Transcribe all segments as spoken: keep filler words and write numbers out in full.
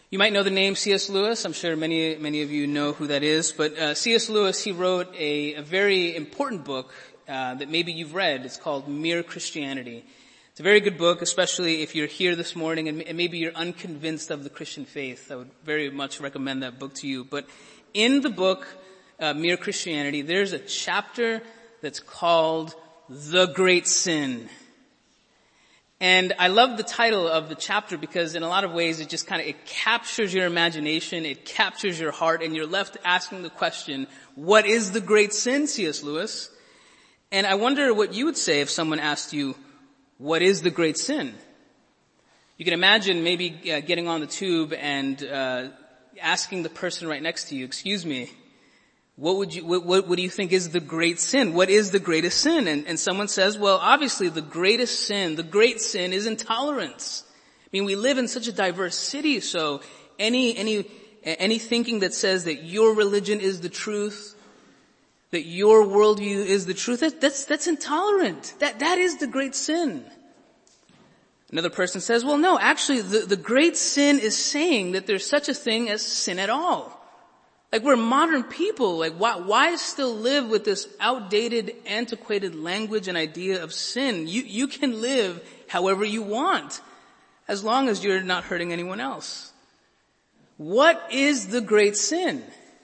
You might know the name C S Lewis. I'm sure many, many of you know who that is. But uh, C S Lewis, he wrote a, a very important book uh, that maybe you've read. It's called Mere Christianity. It's a very good book, especially if you're here this morning and, and maybe you're unconvinced of the Christian faith. I would very much recommend that book to you. But in the book, uh, Mere Christianity, there's a chapter that's called The Great Sin. And I love the title of the chapter because in a lot of ways it just kind of, it captures your imagination, it captures your heart, and you're left asking the question, what is the great sin, C S Lewis? And I wonder what you would say if someone asked you, what is the great sin? You can imagine maybe uh, getting on the tube and uh asking the person right next to you, excuse me, What would you, what, what, what do you think is the great sin? What is the greatest sin? And, and someone says, well, obviously the greatest sin, the great sin is intolerance. I mean, we live in such a diverse city, so any, any, any thinking that says that your religion is the truth, that your worldview is the truth, that, that's, that's intolerant. That, that is the great sin. Another person says, well, no, actually the, the great sin is saying that there's such a thing as sin at all. Like, we're modern people. Like, why, why still live with this outdated, antiquated language and idea of sin? You, you can live however you want, as long as you're not hurting anyone else. What is the great sin?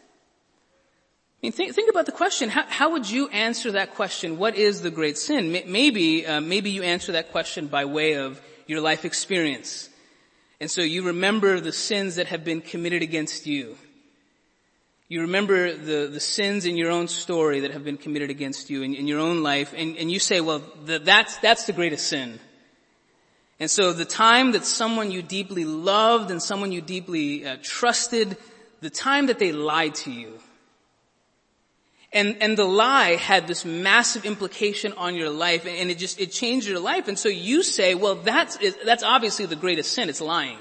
I mean, think, think about the question. How, how would you answer that question? What is the great sin? Maybe, uh, maybe you answer that question by way of your life experience. And so you remember the sins that have been committed against you. You remember the, the sins in your own story that have been committed against you in, in your own life, and, and you say, well, the, that's, that's the greatest sin. And so the time that someone you deeply loved and someone you deeply uh, trusted, the time that they lied to you, and, and the lie had this massive implication on your life, and it just, it changed your life, and so you say, well, that's, that's obviously the greatest sin, it's lying.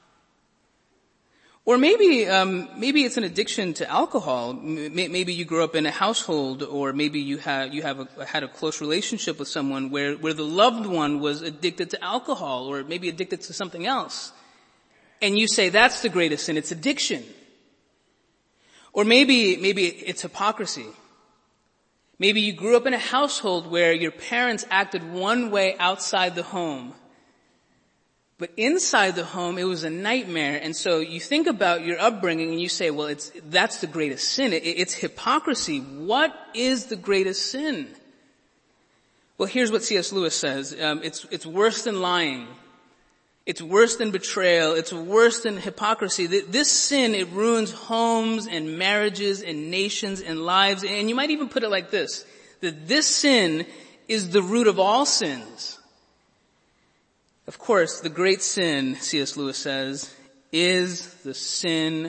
Or maybe, um, maybe it's an addiction to alcohol. M- maybe you grew up in a household, or maybe you have, you have a, had a close relationship with someone where, where the loved one was addicted to alcohol, or maybe addicted to something else. And you say that's the greatest sin, it's addiction. Or maybe, maybe it's hypocrisy. Maybe you grew up in a household where your parents acted one way outside the home, but inside the home, it was a nightmare. And so you think about your upbringing and you say, well, it's, that's the greatest sin. It, it's hypocrisy. What is the greatest sin? Well, here's what C S Lewis says. Um, it's, it's worse than lying. It's worse than betrayal. It's worse than hypocrisy. This sin, it ruins homes and marriages and nations and lives. And you might even put it like this, that this sin is the root of all sins. Of course, the great sin, C S Lewis says, is the sin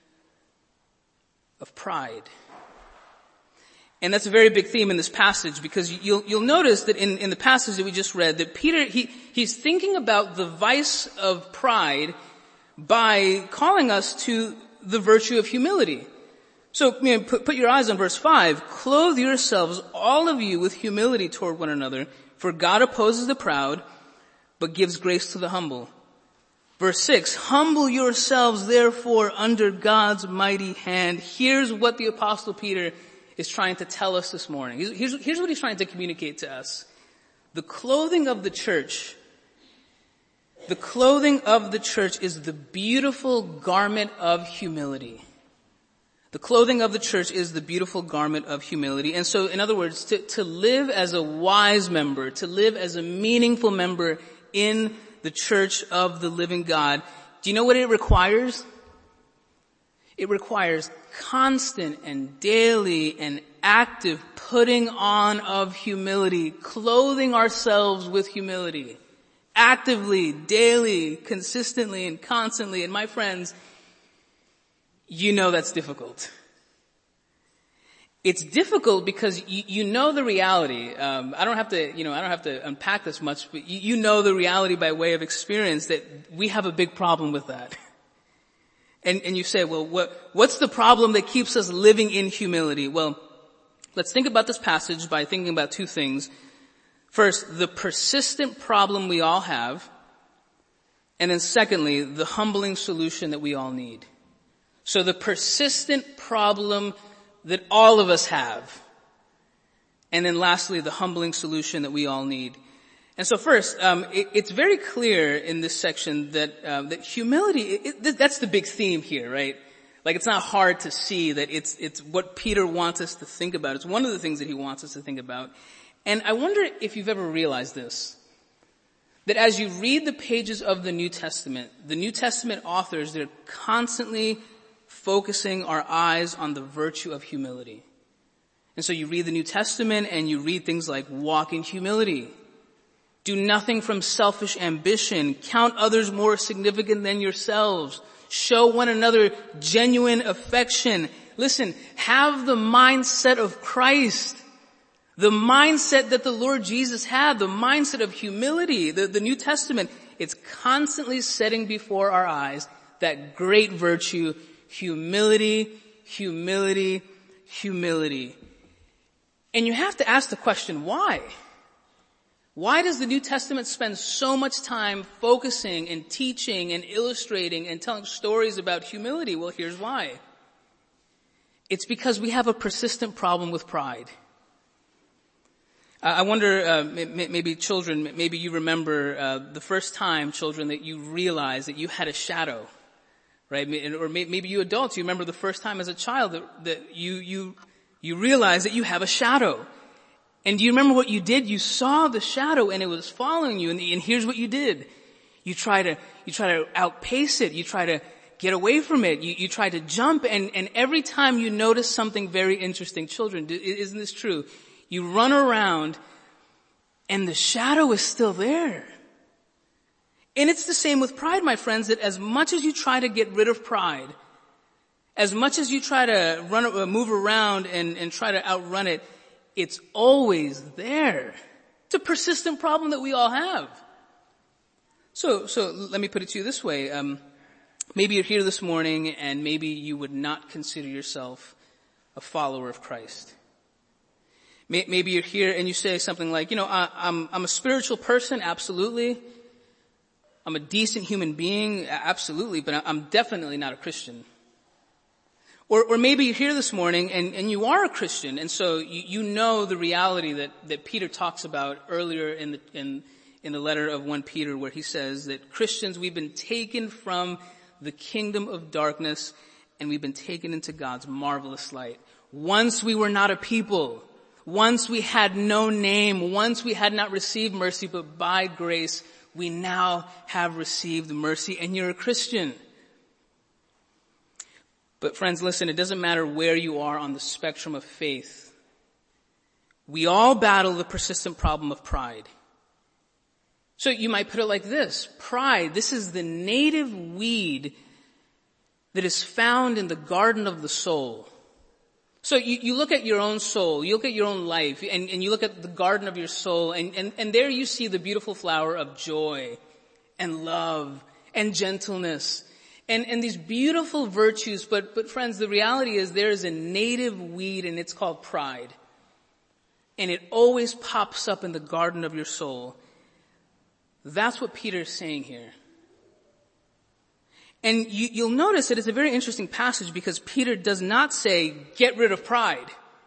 of pride. And that's a very big theme in this passage, because you'll, you'll notice that in, in the passage that we just read, that Peter, he, he's thinking about the vice of pride by calling us to the virtue of humility. So, you know, put, put your eyes on verse five. Clothe yourselves, all of you, with humility toward one another, for God opposes the proud, but gives grace to the humble. Verse six, humble yourselves therefore under God's mighty hand. Here's what the Apostle Peter is trying to tell us this morning. Here's, here's what he's trying to communicate to us. The clothing of the church, the clothing of the church is the beautiful garment of humility. The clothing of the church is the beautiful garment of humility. And so, in other words, to, to live as a wise member, to live as a meaningful member in the church of the living God, do you know what it requires? It requires constant and daily and active putting on of humility, clothing ourselves with humility, actively, daily, consistently, and constantly. And my friends, you know that's difficult. It's difficult because you, you know the reality. Um, I don't have to, you know, I don't have to unpack this much, but you, you know the reality by way of experience that we have a big problem with that. And, and you say, well, what, what's the problem that keeps us living in humility? Well, let's think about this passage by thinking about two things. First, the persistent problem we all have And then secondly, the humbling solution that we all need. So the persistent problem that all of us have. And then lastly, the humbling solution that we all need. And so first, um, it, it's very clear in this section that um, that humility, it, it, that's the big theme here, right? Like it's not hard to see that it's it's what Peter wants us to think about. It's one of the things that he wants us to think about. And I wonder if you've ever realized this, that as you read the pages of the New Testament, the New Testament authors, they're constantly focusing our eyes on the virtue of humility. And so you read the New Testament and you read things like walk in humility. Do nothing from selfish ambition. Count others more significant than yourselves. Show one another genuine affection. Listen, have the mindset of Christ. The mindset that the Lord Jesus had, the mindset of humility. The, the New Testament, it's constantly setting before our eyes that great virtue, humility, humility, humility. And you have to ask the question, why? Why does the New Testament spend so much time focusing and teaching and illustrating and telling stories about humility? Well, here's why. It's because we have a persistent problem with pride. I wonder, uh, maybe children, maybe you remember uh, the first time, children, that you realized that you had a shadow, right? Or maybe you adults, you remember the first time as a child that, that you you you realized that you have a shadow. And do you remember what you did? You saw the shadow and it was following you, and, and here's what you did. You try to you try to outpace it. You try to get away from it. You, you try to jump, and, and every time you notice something very interesting, children, isn't this true? You run around and the shadow is still there. And it's the same with pride, my friends, that as much as you try to get rid of pride, as much as you try to run, uh, move around and, and try to outrun it, it's always there. It's a persistent problem that we all have. So, so let me put it to you this way. Um, maybe you're here this morning and maybe you would not consider yourself a follower of Christ. Maybe you're here and you say something like, you know, I, I'm, I'm a spiritual person, absolutely. I'm a decent human being, absolutely, but I'm definitely not a Christian. Or, or maybe you're here this morning and, and you are a Christian, and so you, you know the reality that, that Peter talks about earlier in the, in, in the letter of First Peter, where he says that Christians, we've been taken from the kingdom of darkness and we've been taken into God's marvelous light. Once we were not a people. Once we had no name, once we had not received mercy, but by grace we now have received mercy, and you're a Christian. But friends, listen, it doesn't matter where you are on the spectrum of faith. We all battle the persistent problem of pride. So you might put it like this: pride, this is the native weed that is found in the garden of the soul. So you, you look at your own soul, you look at your own life, and, and you look at the garden of your soul, and, and, and there you see the beautiful flower of joy and love and gentleness and, and these beautiful virtues. But, but friends, the reality is there is a native weed, and it's called pride. And it always pops up in the garden of your soul. That's what Peter is saying here. And you, you'll notice that it's a very interesting passage because Peter does not say, get rid of pride.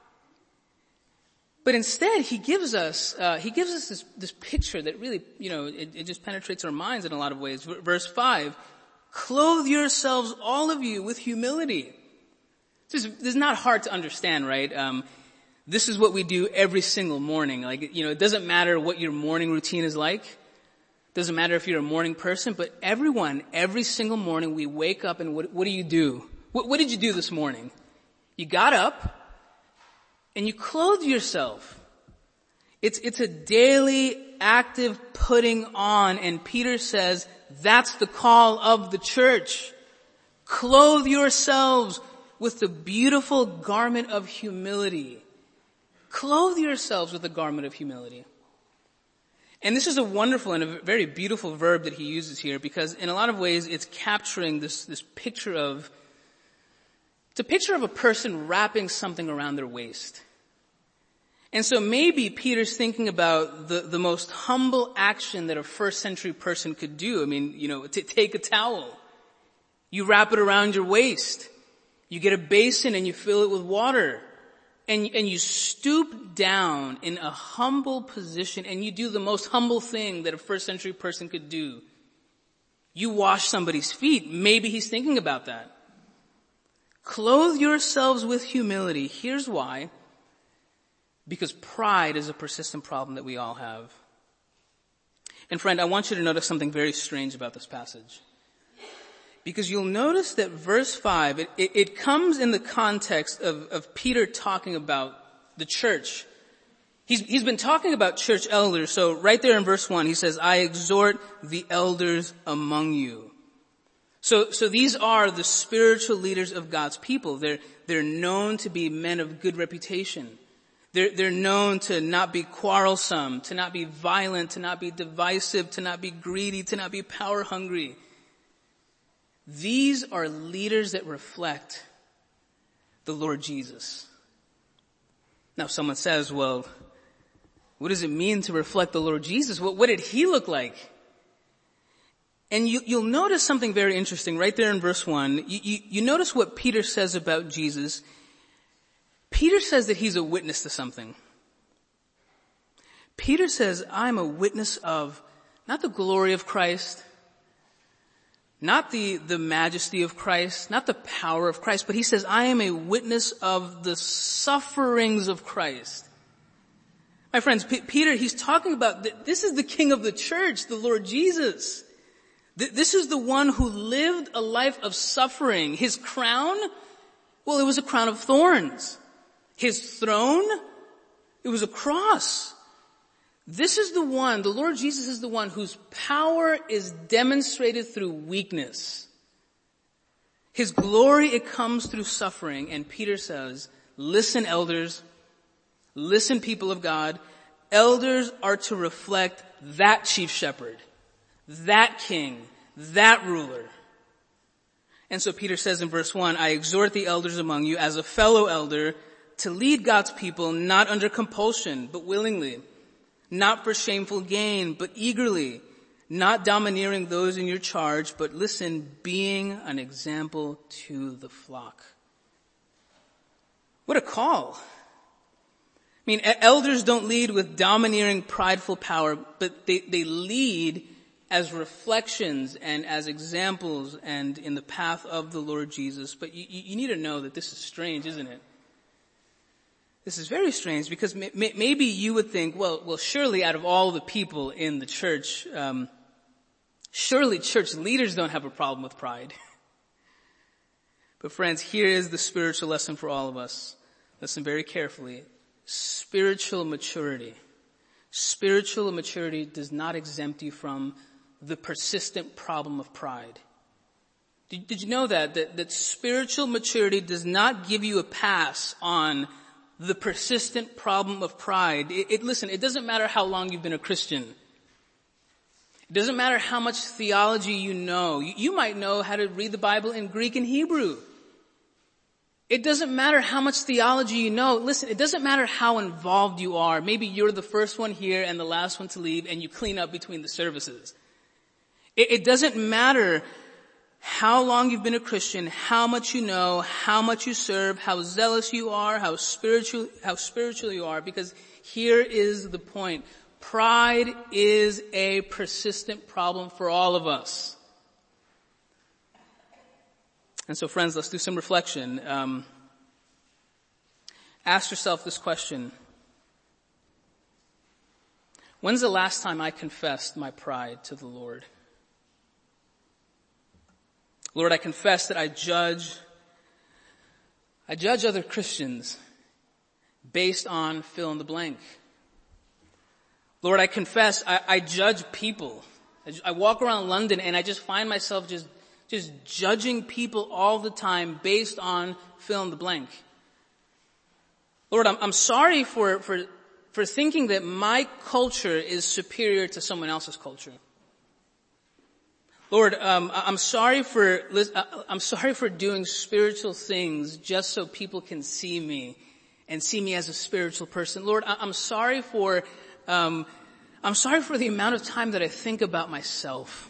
But instead, he gives us, uh, he gives us this, this picture that really, you know, it, it just penetrates our minds in a lot of ways. Verse five, clothe yourselves, all of you, with humility. This is, this is not hard to understand, right? Um, this is what we do every single morning. Like, you know, it doesn't matter what your morning routine is like. Doesn't matter if you're a morning person, but everyone, every single morning we wake up and what, what do you do? What, what did you do this morning? You got up and you clothed yourself. It's, it's a daily active putting on, and Peter says that's the call of the church. Clothe yourselves with the beautiful garment of humility. Clothe yourselves with the garment of humility. And this is a wonderful and a very beautiful verb that he uses here, because in a lot of ways it's capturing this, this picture of, it's a picture of a person wrapping something around their waist. And so maybe Peter's thinking about the, the most humble action that a first century person could do. I mean, you know, to take a towel. You wrap it around your waist. You get a basin and you fill it with water. And, and you stoop down in a humble position and you do the most humble thing that a first century person could do. You wash somebody's feet. Maybe he's thinking about that. Clothe yourselves with humility. Here's why. Because pride is a persistent problem that we all have. And friend, I want you to notice something very strange about this passage. Because you'll notice that verse five, it, it, it comes in the context of, of Peter talking about the church. He's, he's been talking about church elders. So right there in verse one, he says, I exhort the elders among you. So, so these are the spiritual leaders of God's people. They're, they're known to be men of good reputation. They're, they're known to not be quarrelsome, to not be violent, to not be divisive, to not be greedy, to not be power hungry. These are leaders that reflect the Lord Jesus. Now someone says, well, what does it mean to reflect the Lord Jesus? What, what did he look like? And you, you'll notice something very interesting right there in verse one. You, you, you notice what Peter says about Jesus. Peter says that he's a witness to something. Peter says, I'm a witness of not the glory of Christ, not the, the majesty of Christ, not the power of Christ, but he says, I am a witness of the sufferings of Christ. My friends, P- Peter, he's talking about, th- this is the King of the church, the Lord Jesus. Th- this is the one who lived a life of suffering. His crown, well, it was a crown of thorns. His throne, it was a cross. This is the one, the Lord Jesus is the one whose power is demonstrated through weakness. His glory, it comes through suffering. And Peter says, listen, elders, listen, people of God, elders are to reflect that chief shepherd, that king, that ruler. And so Peter says in verse one, I exhort the elders among you as a fellow elder to lead God's people not under compulsion, but willingly. Not for shameful gain, but eagerly, not domineering those in your charge, but listen, being an example to the flock. What a call. I mean, elders don't lead with domineering, prideful power, but they, they lead as reflections and as examples and in the path of the Lord Jesus. But you, you need to know that this is strange, isn't it? This is very strange because may, may, maybe you would think, well, well, surely out of all the people in the church, um, surely church leaders don't have a problem with pride. But friends, here is the spiritual lesson for all of us. Listen very carefully. Spiritual maturity. Spiritual maturity does not exempt you from the persistent problem of pride. Did, did you know that? that? That spiritual maturity does not give you a pass on the persistent problem of pride. It, it, listen, it doesn't matter how long you've been a Christian. It doesn't matter how much theology you know. You, you might know how to read the Bible in Greek and Hebrew. It doesn't matter how much theology you know. Listen, it doesn't matter how involved you are. Maybe you're the first one here and the last one to leave and you clean up between the services. It, it doesn't matter how long you've been a Christian, how much you know, how much you serve, how zealous you are, how spiritual, how spiritual you are, because here is the point. Pride is a persistent problem for all of us. And so friends, let's do some reflection. Um, ask yourself this question. When's the last time I confessed my pride to the Lord? Lord, I confess that I judge, I judge other Christians based on fill in the blank. Lord, I confess I, I judge people. I, I walk around London and I just find myself just, just judging people all the time based on fill in the blank. Lord, I'm, I'm sorry for, for, for thinking that my culture is superior to someone else's culture. Lord, um, I'm sorry for, I'm sorry for doing spiritual things just so people can see me and see me as a spiritual person. Lord, I- I'm sorry for, um, I'm sorry for the amount of time that I think about myself.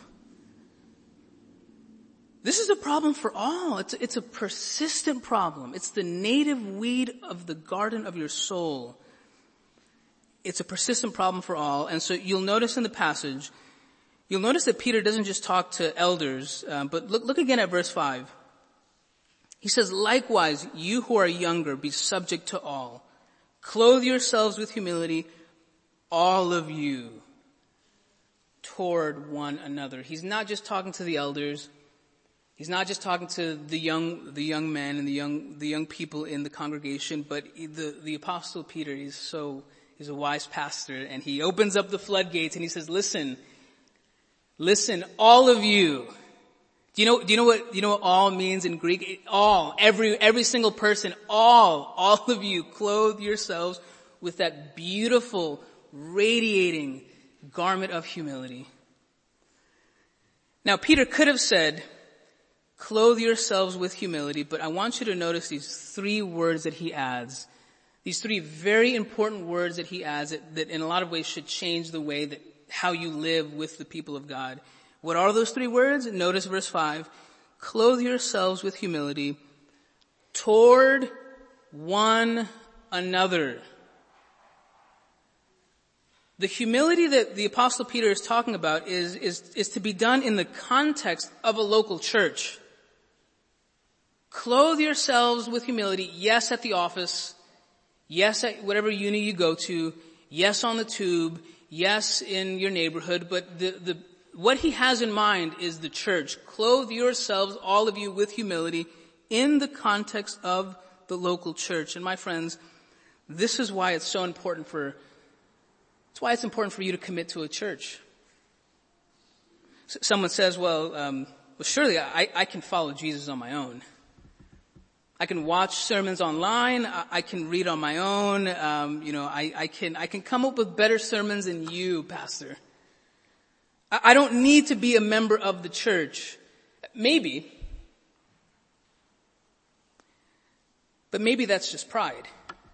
This is a problem for all. It's, it's a persistent problem. It's the native weed of the garden of your soul. It's a persistent problem for all. And so you'll notice in the passage, you'll notice that Peter doesn't just talk to elders, um, but look, look again at verse five. He says, likewise, you who are younger, be subject to all. Clothe yourselves with humility, all of you, toward one another. He's not just talking to the elders. He's not just talking to the young, the young men and the young, the young people in the congregation, but the, the apostle Peter is so, he's a wise pastor, and he opens up the floodgates and he says, listen, listen, all of you. Do you know, do you know what, do you know what all means in Greek? It, all, every, every single person, all, all of you, clothe yourselves with that beautiful, radiating garment of humility. Now, Peter could have said, clothe yourselves with humility, but I want you to notice these three words that he adds. These three very important words that he adds that, that in a lot of ways should change the way that how you live with the people of God. What are those three words? Notice verse five. Clothe yourselves with humility toward one another. The humility that the apostle Peter is talking about is, is, is to be done in the context of a local church. Clothe yourselves with humility, yes, at the office, yes, at whatever uni you go to, yes, on the tube, yes, in your neighborhood, but the, the, what he has in mind is the church. Clothe yourselves, all of you, with humility in the context of the local church. And my friends, this is why it's so important for, it's why it's important for you to commit to a church. S- someone says, well, um, well, surely I, I can follow Jesus on my own. I can watch sermons online. I, I can read on my own. Um, you know, I, I can, I can come up with better sermons than you, Pastor. I, I don't need to be a member of the church. Maybe. But maybe that's just pride.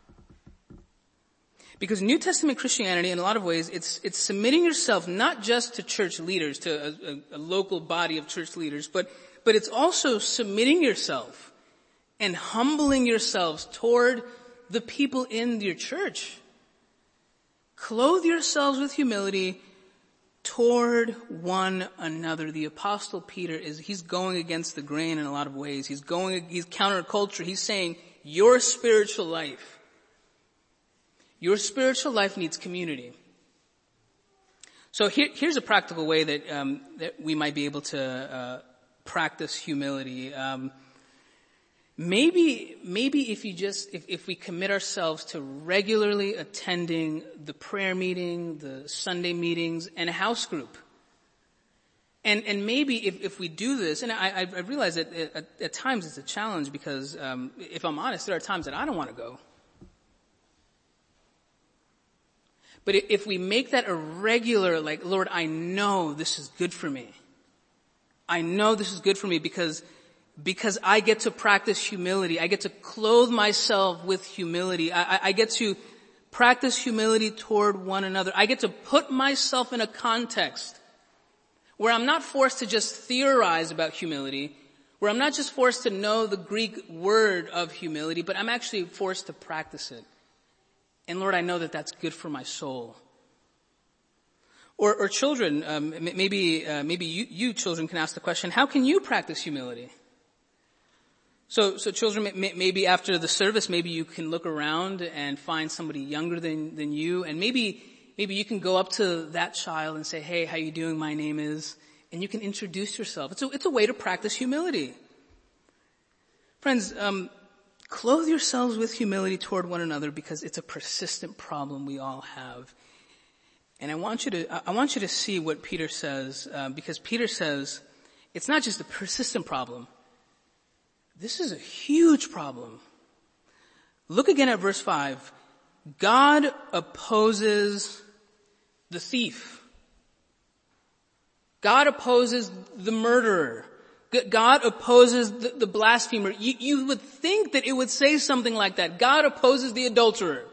Because New Testament Christianity, in a lot of ways, it's, it's submitting yourself not just to church leaders, to a, a, a local body of church leaders, but, but it's also submitting yourself and humbling yourselves toward the people in your church. Clothe yourselves with humility toward one another. The apostle Peter is, he's going against the grain in a lot of ways. He's going, he's counterculture. He's saying your spiritual life, your spiritual life needs community. So here, here's a practical way that, um, that we might be able to, uh, practice humility. Um, Maybe, maybe if you just, if, if we commit ourselves to regularly attending the prayer meeting, the Sunday meetings, and a house group. And, and maybe if, if we do this, and I, I realize that at, at times it's a challenge because, um, if I'm honest, there are times that I don't want to go. But if we make that a regular, like, Lord, I know this is good for me. I know this is good for me because Because I get to practice humility. I get to clothe myself with humility. I, I get to practice humility toward one another. I get to put myself in a context where I'm not forced to just theorize about humility, where I'm not just forced to know the Greek word of humility, but I'm actually forced to practice it. And Lord, I know that that's good for my soul. Or, or children, um, maybe, uh, maybe you, you children can ask the question, how can you practice humility? So, so children, maybe after the service, maybe you can look around and find somebody younger than, than you, and maybe, maybe you can go up to that child and say, hey, how you doing? My name is, and you can introduce yourself. It's a, it's a way to practice humility. Friends, um, clothe yourselves with humility toward one another because it's a persistent problem we all have. And I want you to, I want you to see what Peter says, uh, because Peter says it's not just a persistent problem. This is a huge problem. Look again at verse five. God opposes the thief. God opposes the murderer. God opposes the, the blasphemer. You, you would think that it would say something like that. God opposes the adulterer.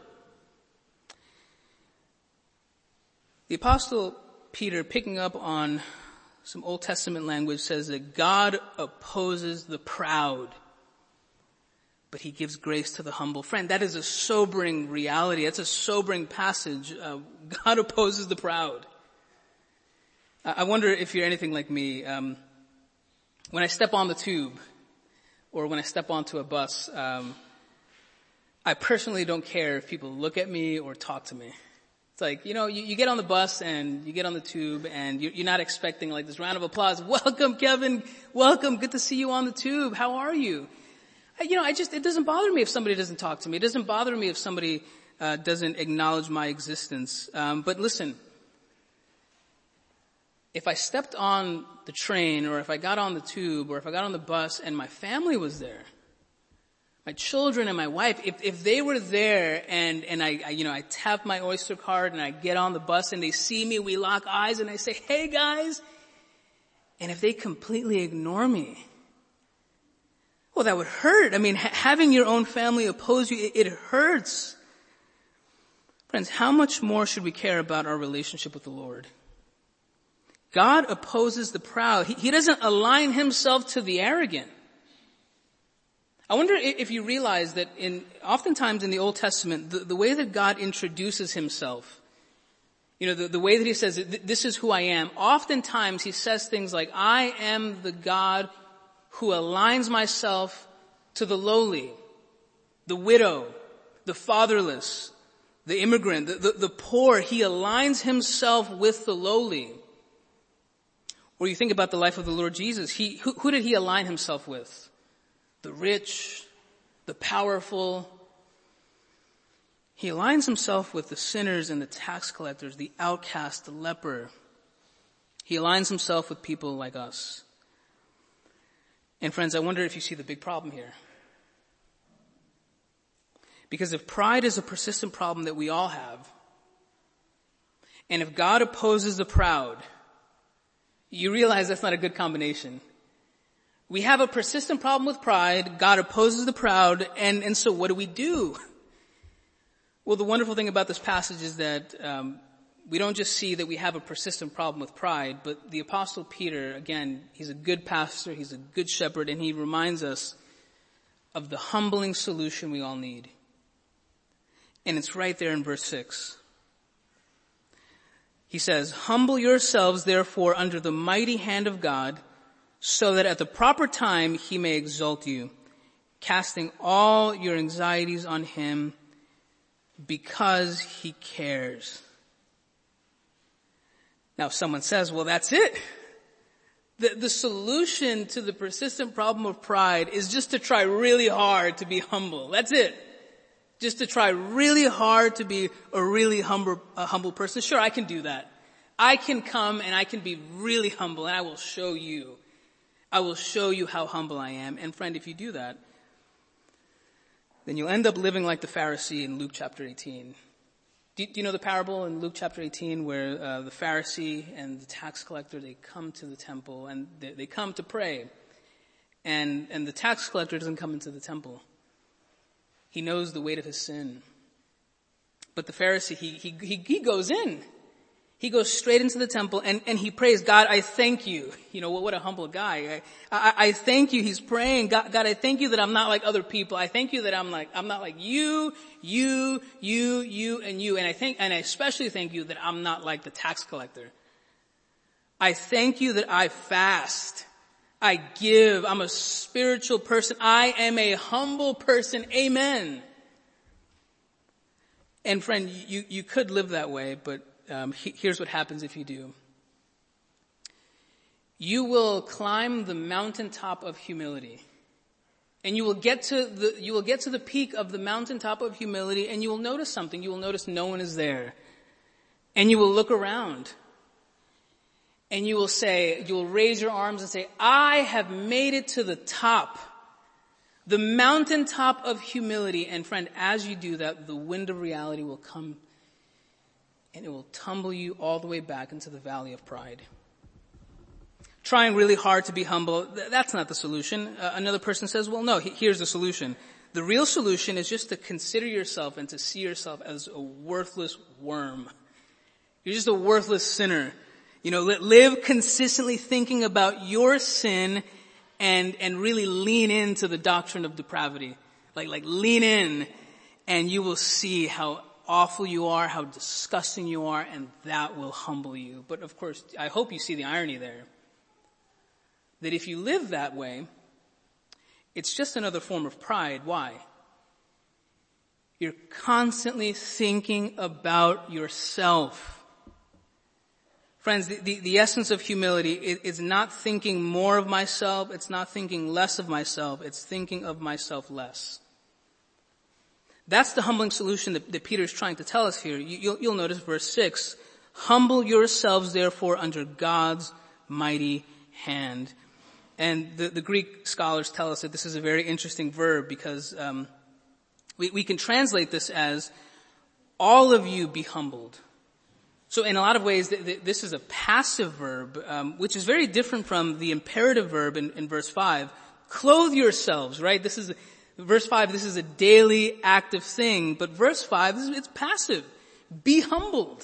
The Apostle Peter, picking up on some Old Testament language, says that God opposes the proud, but he gives grace to the humble. Friend, that is a sobering reality. That's a sobering passage. Uh, God opposes the proud. I wonder if you're anything like me. Um, when I step on the tube, or when I step onto a bus, um, I personally don't care if people look at me or talk to me. It's like, you know, you, you get on the bus and you get on the tube and you, you're not expecting like this round of applause. Welcome, Kevin. Welcome. Good to see you on the tube. How are you? I, you know, I just, it doesn't bother me if somebody doesn't talk to me. It doesn't bother me if somebody uh, doesn't acknowledge my existence. Um, but listen, if I stepped on the train or if I got on the tube or if I got on the bus and my family was there, my children and my wife, if, if they were there and, and I, I, you know, I tap my Oyster card and I get on the bus and they see me, we lock eyes and I say, hey guys, and if they completely ignore me, well, that would hurt. I mean, ha- having your own family oppose you, it, it hurts. Friends, how much more should we care about our relationship with the Lord? God opposes the proud. He, he doesn't align himself to the arrogant. I wonder if you realize that in, oftentimes in the Old Testament, the, the way that God introduces himself, you know, the, the way that he says, this is who I am, oftentimes he says things like, I am the God who aligns myself to the lowly, the widow, the fatherless, the immigrant, the, the, the poor. He aligns himself with the lowly. Or you think about the life of the Lord Jesus. He, who, who did he align himself with? The rich, the powerful. He aligns himself with the sinners and the tax collectors, the outcast, the leper. He aligns himself with people like us. And friends, I wonder if you see the big problem here. Because if pride is a persistent problem that we all have, and if God opposes the proud, you realize that's not a good combination. We have a persistent problem with pride. God opposes the proud. And, and so what do we do? Well, the wonderful thing about this passage is that um, we don't just see that we have a persistent problem with pride, but the Apostle Peter, again, he's a good pastor, he's a good shepherd, and he reminds us of the humbling solution we all need. And it's right there in verse six. He says, humble yourselves, therefore, under the mighty hand of God, so that at the proper time he may exalt you, casting all your anxieties on him because he cares. Now, if someone says, well, that's it. The, the solution to the persistent problem of pride is just to try really hard to be humble. That's it. Just to try really hard to be a really humble, a humble person. Sure, I can do that. I can come and I can be really humble and I will show you. I will show you how humble I am. And friend, if you do that, then you'll end up living like the Pharisee in Luke chapter eighteen. Do, do you know the parable in Luke chapter eighteen where uh, the Pharisee and the tax collector, they come to the temple and they, they come to pray. And, and the tax collector doesn't come into the temple. He knows the weight of his sin. But the Pharisee, he, he, he, he goes in. He goes straight into the temple and, and he prays, God, I thank you. You know, what, what a humble guy. I, I, I thank you. He's praying, God, God, I thank you that I'm not like other people. I thank you that I'm like, I'm not like you, you, you, you, and you. And I think, and I especially thank you that I'm not like the tax collector. I thank you that I fast. I give. I'm a spiritual person. I am a humble person. Amen. And friend, you, you could live that way, but Um, he, here's what happens if you do. You will climb the mountaintop of humility. And you will get to the, you will get to the peak of the mountaintop of humility and you will notice something. You will notice no one is there. And you will look around. And you will say, you will raise your arms and say, I have made it to the top. The mountaintop of humility. And friend, as you do that, the wind of reality will come and it will tumble you all the way back into the valley of pride. trying really hard to be humble. That's not the solution. Uh, another person says, well, no, here's the solution. The real solution is just to consider yourself and to see yourself as a worthless worm. You're just a worthless sinner. You know, live consistently thinking about your sin and, and really lean into the doctrine of depravity. Like, like lean in and you will see how awful you are, how disgusting you are, and that will humble you. But of course, I hope you see the irony there. That if you live that way, it's just another form of pride. Why? You're constantly thinking about yourself. Friends, the, the, the essence of humility is not thinking more of myself. It's not thinking less of myself. It's thinking of myself less. That's the humbling solution that, that Peter is trying to tell us here. You, you'll, you'll notice verse six. Humble yourselves, therefore, under God's mighty hand. And the, the Greek scholars tell us that this is a very interesting verb because um, we, we can translate this as, all of you be humbled. So in a lot of ways, th- th- this is a passive verb, um, which is very different from the imperative verb in, in verse five. Clothe yourselves, right? This is, verse five, this is a daily active thing. But verse five, this is, it's passive. Be humbled.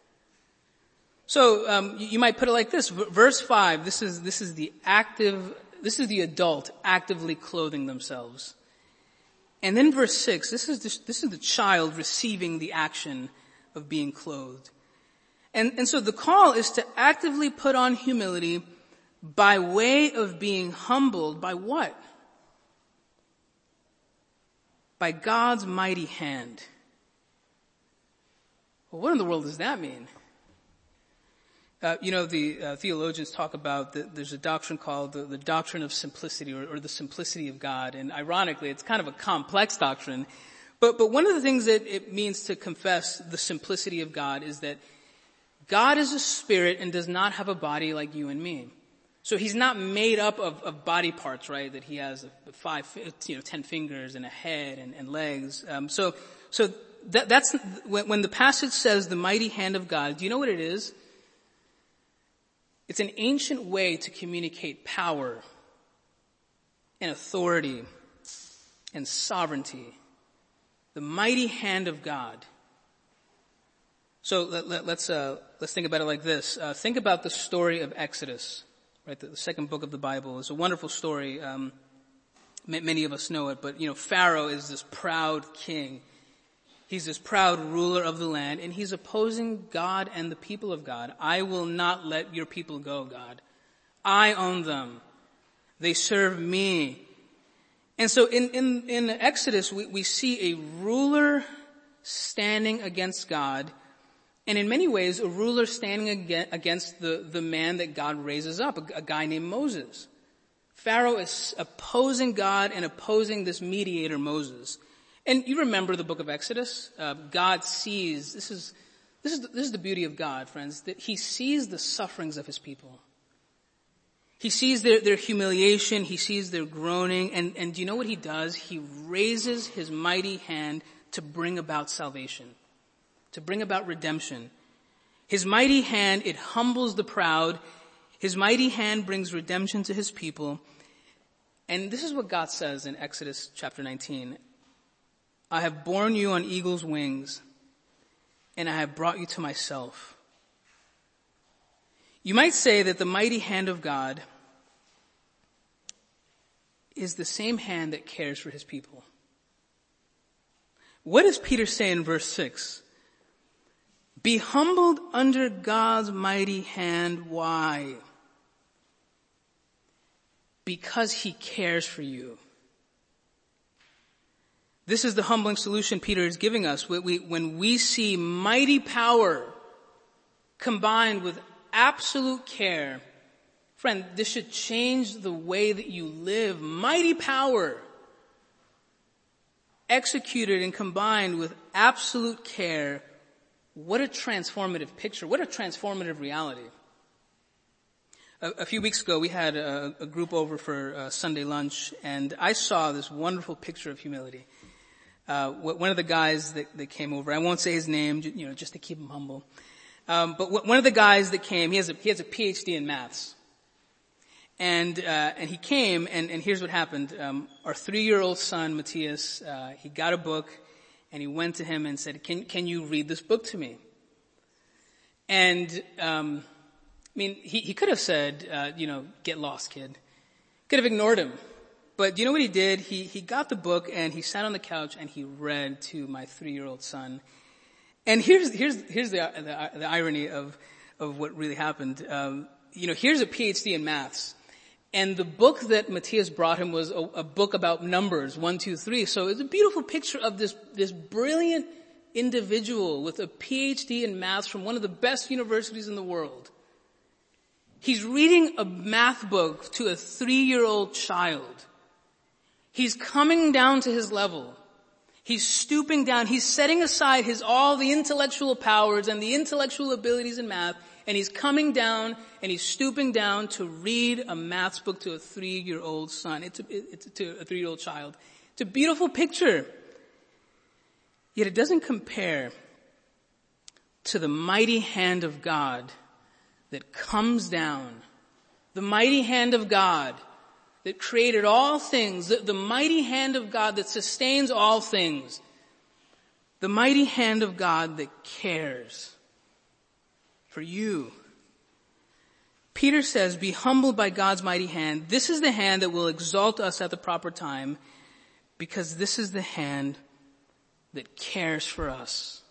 So um, you, you might put it like this. V- verse five, this is, this is the active, this is the adult actively clothing themselves. And then verse six, this is the, this is the child receiving the action of being clothed. And, and so the call is to actively put on humility by way of being humbled by what? By God's mighty hand. Well, what in the world does that mean? Uh, you know, the uh, theologians talk about the, there's a doctrine called the, the doctrine of simplicity or, or the simplicity of God. And ironically, it's kind of a complex doctrine. But, but one of the things that it means to confess the simplicity of God is that God is a spirit and does not have a body like you and me. So he's not made up of, of body parts, right? That he has a five, you know, ten fingers and a head and, and legs. Um, so, so that, that's, when, when the passage says the mighty hand of God, do you know what it is? It's an ancient way to communicate power and authority and sovereignty. The mighty hand of God. So let, let, let's uh, let's think about it like this. Uh, think about the story of Exodus, right? The, the second book of the Bible. It's a wonderful story. Um, many of us know it, but you know, Pharaoh is this proud king. He's this proud ruler of the land, and he's opposing God and the people of God. I will not let your people go, God. I own them. They serve me. And so in, in, in Exodus, we, we see a ruler standing against God, and in many ways, a ruler standing against the, the man that God raises up, a, a guy named Moses. Pharaoh is opposing God and opposing this mediator, Moses. And you remember the book of Exodus? Uh, God sees, this is, this is, this is the beauty of God, friends, that he sees the sufferings of his people. He sees their, their humiliation, he sees their groaning, and, and do you know what he does? He raises his mighty hand to bring about salvation, to bring about redemption. His mighty hand, it humbles the proud. His mighty hand brings redemption to his people. And this is what God says in Exodus chapter nineteen. I have borne you on eagle's wings, and I have brought you to myself. You might say that the mighty hand of God is the same hand that cares for his people. What does Peter say in verse six? Be humbled under God's mighty hand. Why? Because he cares for you. This is the humbling solution Peter is giving us. We, we, when we see mighty power combined with absolute care, friend, this should change the way that you live. Mighty power executed and combined with absolute care. What a transformative picture. What a transformative reality. A, a few weeks ago, we had a, a group over for uh, Sunday lunch, and I saw this wonderful picture of humility. Uh, one of the guys that, that came over, I won't say his name, you know, just to keep him humble. Um, but one of the guys that came, he has a, he has a P H D in maths. And, uh, and he came, and, and here's what happened. Um, our three-year-old son, Matthias, uh, he got a book, and he went to him and said, can, can you read this book to me? And, um, I mean, he, he could have said, uh, you know, get lost, kid. Could have ignored him. But you know what he did? He, he got the book, and he sat on the couch, and he read to my three-year-old son. And here's, here's, here's the, the, the irony of, of what really happened. Um, you know, here's a P H D in maths. And the book that Matthias brought him was a, a book about numbers, one, two, three. So it's a beautiful picture of this, this brilliant individual with a P H D in maths from one of the best universities in the world. He's reading a math book to a three-year-old child. He's coming down to his level. He's stooping down. He's setting aside his, all the intellectual powers and the intellectual abilities in math, and he's coming down and he's stooping down to read a maths book to a three-year-old son. It's a, it's a, to a three-year-old child. It's a beautiful picture. Yet it doesn't compare to the mighty hand of God that comes down. The mighty hand of God that created all things. The, the mighty hand of God that sustains all things. The mighty hand of God that cares for you. Peter says, be humbled by God's mighty hand. This is the hand that will exalt us at the proper time, because this is the hand that cares for us.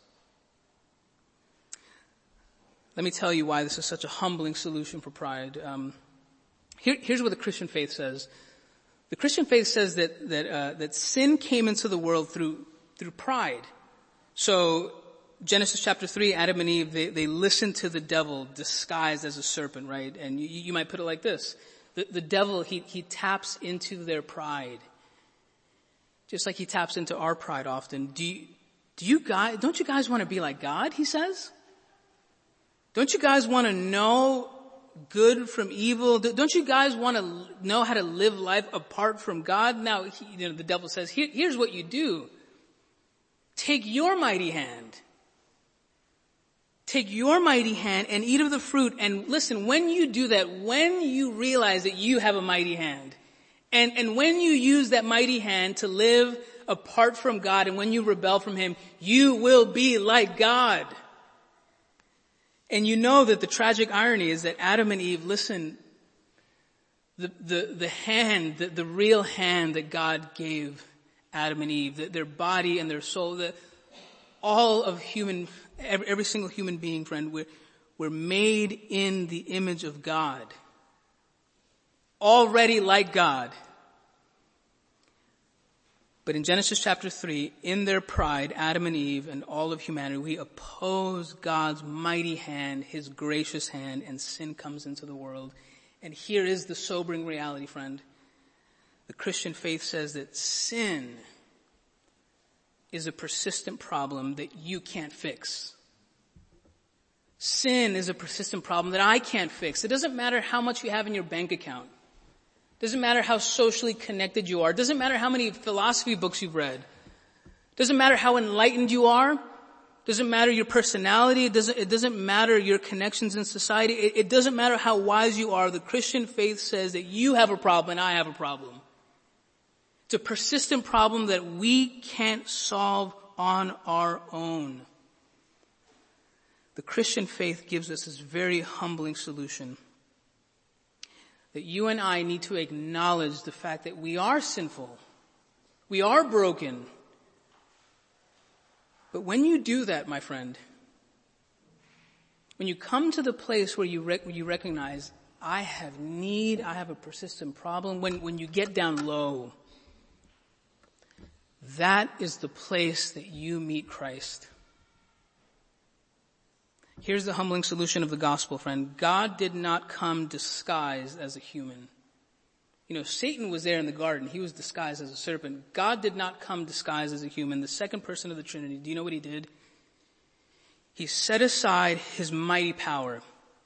Let me tell you why this is such a humbling solution for pride. Um, here, here's what the Christian faith says. The Christian faith says that that uh, that sin came into the world through through pride. So Genesis chapter three, Adam and Eve, they, they listened to the devil disguised as a serpent, right? And you, you might put it like this. The, the devil, he, he taps into their pride. Just like he taps into our pride often. Do you, do you guys, don't you guys want to be like God, he says? Don't you guys want to know good from evil? Don't you guys want to know how to live life apart from God? Now, he, you know, the devil says, Here, here's what you do. Take your mighty hand. Take your mighty hand and eat of the fruit. And listen, when you do that, when you realize that you have a mighty hand, and, and when you use that mighty hand to live apart from God, and when you rebel from Him, you will be like God. And you know that the tragic irony is that Adam and Eve, listen, the, the, the hand, the, the real hand that God gave Adam and Eve, the, their body and their soul, the, all of human, every, every single human being, friend, we're, we're made in the image of God. Already like God. But in Genesis chapter three, in their pride, Adam and Eve and all of humanity, we oppose God's mighty hand, His gracious hand, and sin comes into the world. And here is the sobering reality, friend. The Christian faith says that sin is a persistent problem that you can't fix. Sin is a persistent problem that I can't fix. It doesn't matter how much you have in your bank account. Doesn't matter how socially connected you are. Doesn't matter how many philosophy books you've read. Doesn't matter how enlightened you are. Doesn't matter your personality. It doesn't, it doesn't matter your connections in society. It, it doesn't matter how wise you are. The Christian faith says that you have a problem and I have a problem. It's a persistent problem that we can't solve on our own. The Christian faith gives us this very humbling solution. That you and I need to acknowledge the fact that we are sinful. We are broken. But when you do that, my friend, when you come to the place where you, rec- where you recognize, I have need, I have a persistent problem, when, when you get down low, that is the place that you meet Christ. Here's the humbling solution of the gospel, friend. God did not come disguised as a human. You know, Satan was there in the garden. He was disguised as a serpent. God did not come disguised as a human. The second person of the Trinity, do you know what He did? He set aside His mighty power.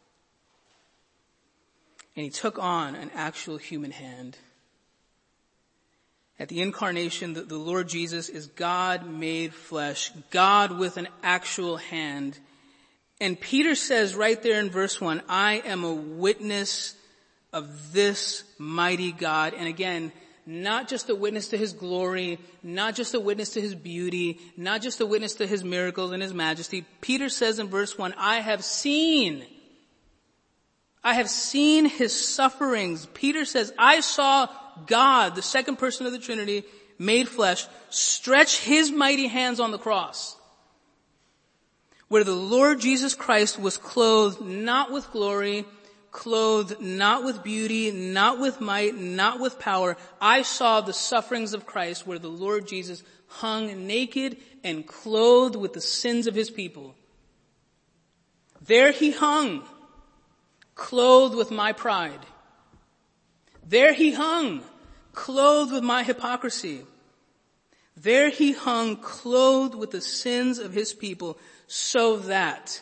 And He took on an actual human hand. At the incarnation, the, the Lord Jesus is God made flesh. God with an actual hand. And Peter says right there in verse one, I am a witness of this mighty God. And again, not just a witness to his glory, not just a witness to his beauty, not just a witness to his miracles and his majesty. Peter says in verse one, I have seen, I have seen his sufferings. Peter says, I saw God, the second person of the Trinity, made flesh, stretch his mighty hands on the cross, where the Lord Jesus Christ was clothed not with glory, clothed not with beauty, not with might, not with power. I saw the sufferings of Christ, where the Lord Jesus hung naked and clothed with the sins of his people. There he hung, clothed with my pride. There he hung, clothed with my hypocrisy. There he hung, clothed with the sins of his people, so that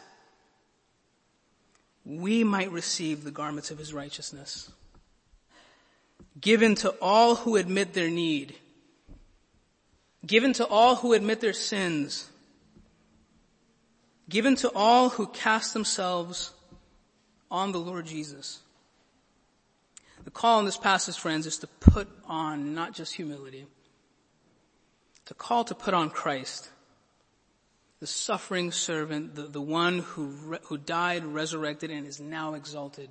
we might receive the garments of his righteousness, given to all who admit their need, given to all who admit their sins, given to all who cast themselves on the Lord Jesus. The call in this passage, friends, is to put on not just humility, to call to put on Christ, the suffering servant, the, the one who, re, who died, resurrected, and is now exalted.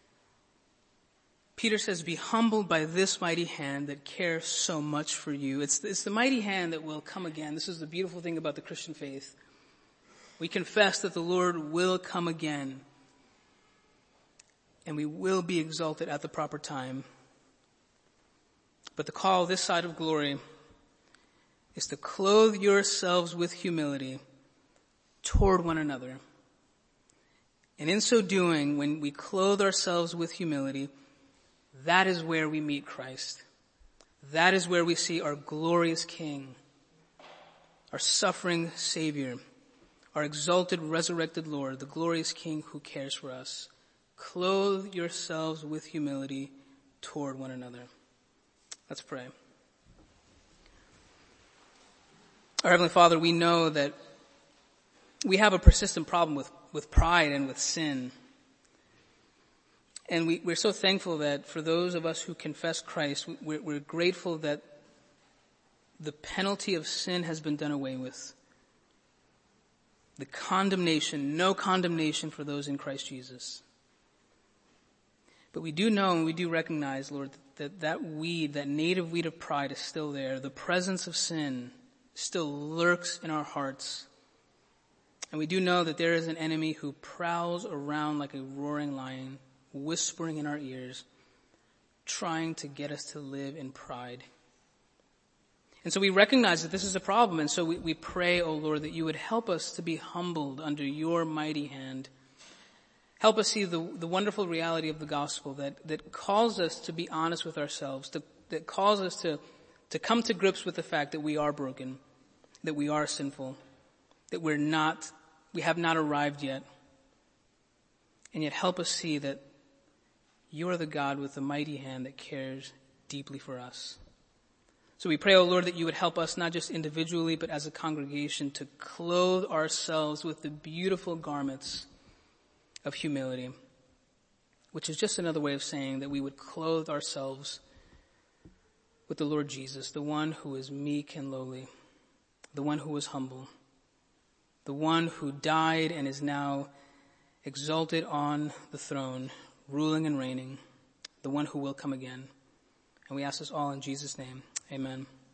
Peter says, be humbled by this mighty hand that cares so much for you. It's, it's the mighty hand that will come again. This is the beautiful thing about the Christian faith. We confess that the Lord will come again, and we will be exalted at the proper time. But the call this side of glory is to clothe yourselves with humility toward one another. And in so doing, when we clothe ourselves with humility, that is where we meet Christ. That is where we see our glorious King, our suffering Savior, our exalted, resurrected Lord, the glorious King who cares for us. Clothe yourselves with humility toward one another. Let's pray. Our Heavenly Father, we know that we have a persistent problem with, with pride and with sin. And we, we're so thankful that for those of us who confess Christ, we're, we're grateful that the penalty of sin has been done away with. The condemnation, no condemnation for those in Christ Jesus. But we do know and we do recognize, Lord, that that weed, that native weed of pride is still there. The presence of sin still lurks in our hearts. And we do know that there is an enemy who prowls around like a roaring lion, whispering in our ears, trying to get us to live in pride. And so we recognize that this is a problem, and so we, we pray, O Lord, that you would help us to be humbled under your mighty hand. Help us see the, the wonderful reality of the gospel that, that calls us to be honest with ourselves, to, that calls us to, to come to grips with the fact that we are broken, that we are sinful, that we're not, we have not arrived yet. And yet help us see that you are the God with the mighty hand that cares deeply for us. So we pray, O Lord, that you would help us not just individually, but as a congregation to clothe ourselves with the beautiful garments of humility, which is just another way of saying that we would clothe ourselves with the Lord Jesus, the one who is meek and lowly, the one who was humble, the one who died and is now exalted on the throne, ruling and reigning, the one who will come again. And we ask this all in Jesus' name. Amen.